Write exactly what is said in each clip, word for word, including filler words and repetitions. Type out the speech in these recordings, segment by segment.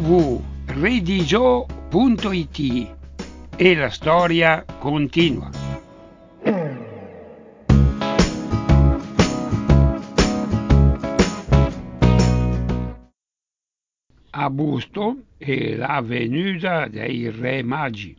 w w w punto redigio punto it e la storia continua. A Busto e la venuta dei Re Magi.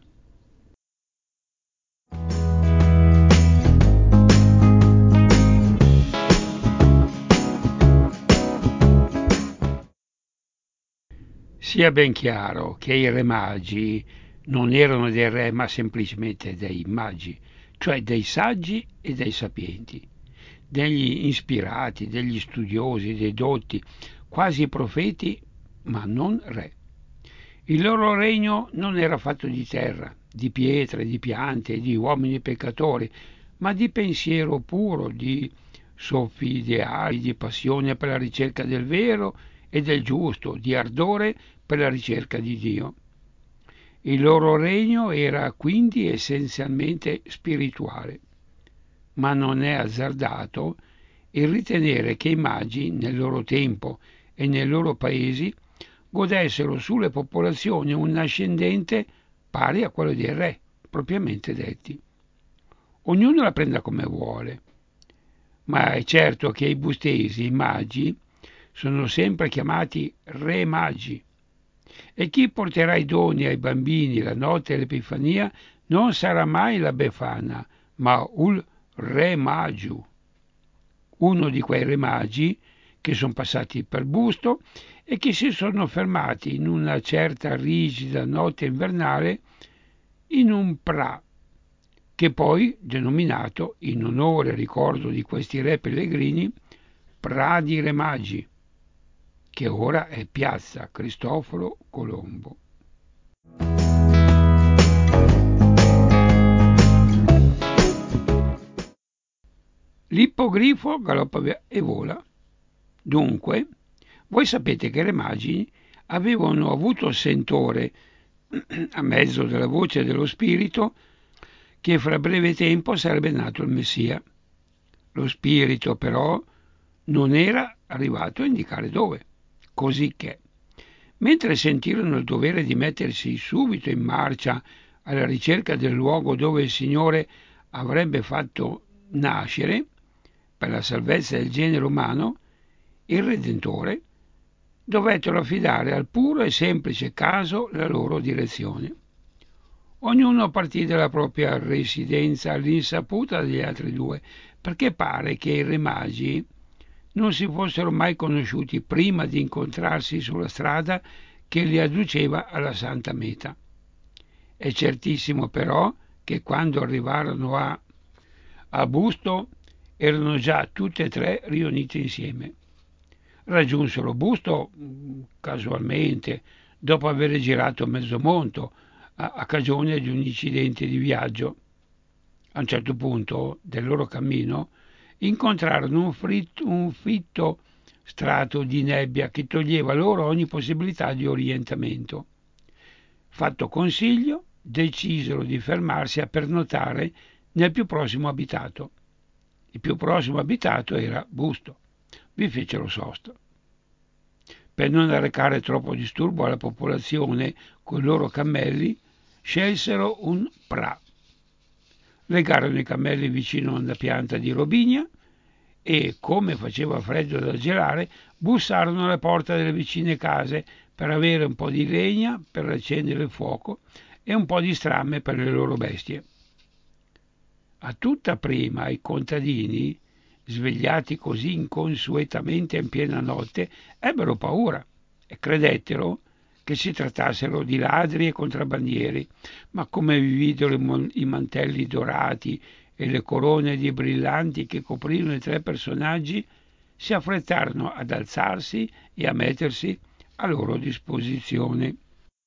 Sia ben chiaro che i Re Magi non erano dei re, ma semplicemente dei magi, cioè dei saggi e dei sapienti, degli ispirati, degli studiosi, dei dotti, quasi profeti, ma non re. Il loro regno non era fatto di terra, di pietre, di piante, di uomini peccatori, ma di pensiero puro, di soffi ideali, di passione per la ricerca del vero e del giusto, di ardore per la ricerca di Dio. Il loro regno era quindi essenzialmente spirituale, ma non è azzardato il ritenere che i magi nel loro tempo e nei loro paesi godessero sulle popolazioni un ascendente pari a quello dei re, propriamente detti. Ognuno la prenda come vuole, ma è certo che i bustesi, i magi, sono sempre chiamati re magi, e chi porterà i doni ai bambini la notte dell'Epifania non sarà mai la Befana, ma il Re Magiu, uno di quei re magi che sono passati per Busto e che si sono fermati in una certa rigida notte invernale in un pra, che poi denominato, in onore e ricordo di questi re pellegrini, Pra di Re Magi, che ora è piazza Cristoforo Colombo. L'ippogrifo galoppa via e vola. Dunque, voi sapete che i Re Magi avevano avuto il sentore, a mezzo della voce dello spirito, che fra breve tempo sarebbe nato il Messia. Lo spirito, però, non era arrivato a indicare dove, così che, mentre sentirono il dovere di mettersi subito in marcia alla ricerca del luogo dove il Signore avrebbe fatto nascere, per la salvezza del genere umano, il Redentore, dovettero affidare al puro e semplice caso la loro direzione. Ognuno partì dalla propria residenza all'insaputa degli altri due, perché pare che i Re Magi non si fossero mai conosciuti prima di incontrarsi sulla strada che li adduceva alla santa meta. È certissimo però che quando arrivarono a, a Busto erano già tutte e tre riunite insieme. Raggiunsero Busto casualmente, dopo aver girato mezzo mondo a, a cagione di un incidente di viaggio. A un certo punto del loro cammino incontrarono un, fritto, un fitto strato di nebbia che toglieva loro ogni possibilità di orientamento. Fatto consiglio, decisero di fermarsi a pernotare nel più prossimo abitato. Il più prossimo abitato era Busto. Vi fecero sosta. Per non arrecare troppo disturbo alla popolazione coi loro cammelli, scelsero un pra. Legarono i cammelli vicino a una pianta di robinia e, come faceva freddo da gelare, bussarono alla porta delle vicine case per avere un po' di legna per accendere il fuoco e un po' di strame per le loro bestie. A tutta prima i contadini, svegliati così inconsuetamente in piena notte, ebbero paura e credettero che si trattassero di ladri e contrabbandieri, ma come vi videro i mantelli dorati e le corone di brillanti che coprirono i tre personaggi, si affrettarono ad alzarsi e a mettersi a loro disposizione.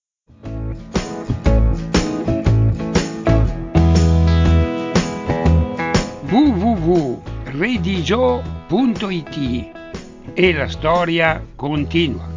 w w w punto redigio punto it e la storia continua.